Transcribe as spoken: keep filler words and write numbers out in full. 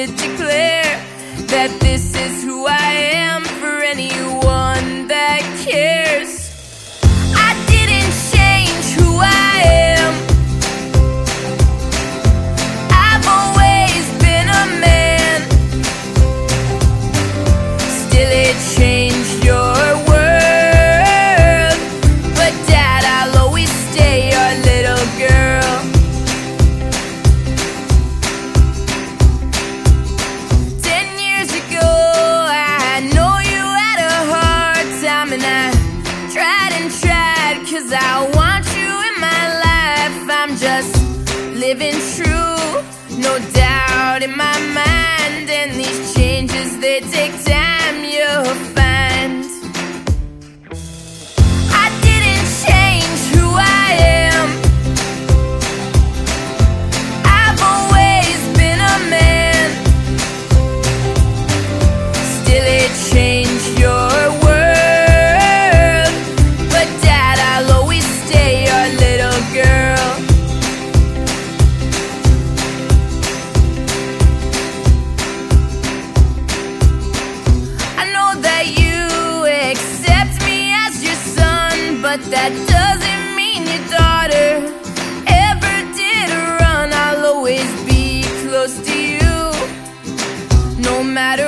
did declare that this is who I am for anyone that cares. I didn't change who I am. I've always been a man. Still it changed your world, but Dad, I'll always stay your little girl. Ten years ago, I know you had a hard time, and I tried and tried, 'cause I want you in my life. I'm just living true, no doubt in my mind, and these changes, they take time, you'll find. I didn't change who I am. I've always been a man. Still it changed your world, but Dad, I'll always stay your little girl. I know that you accept me as your son, but that doesn't mean your daughter ever did run. I'll always be close to you, no matter